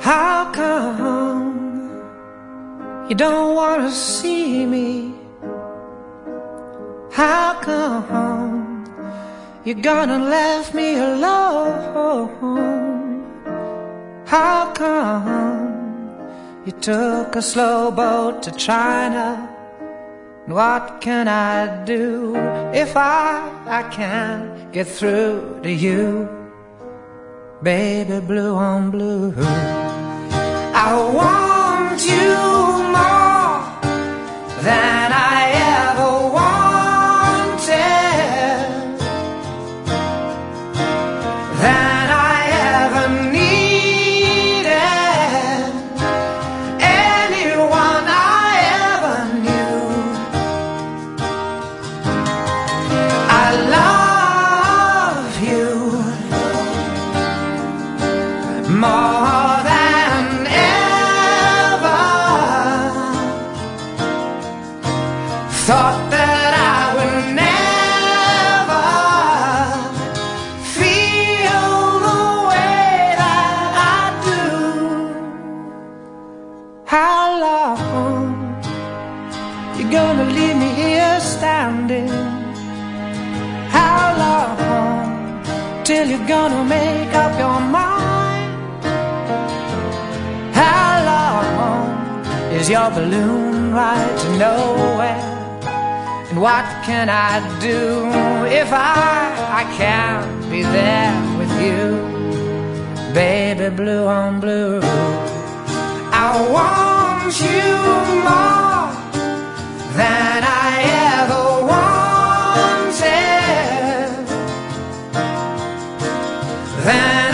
How come you don't want to see me? How come you're gonna leave me alone? How come you took a slow boat to China? What can I do if I can't get through to you? Baby blue on blue, I want you more than I ever wanted, than I ever needed, anyone I ever knew. I love you more than ever. Thought that I would never feel the way that I do. How long you gonna leave me here standing? How long till you're gonna make up your mind? How long is your balloon ride to nowhere? And what can I do if I can't be there with you? Baby blue on blue, I want you more than I ever wanted, than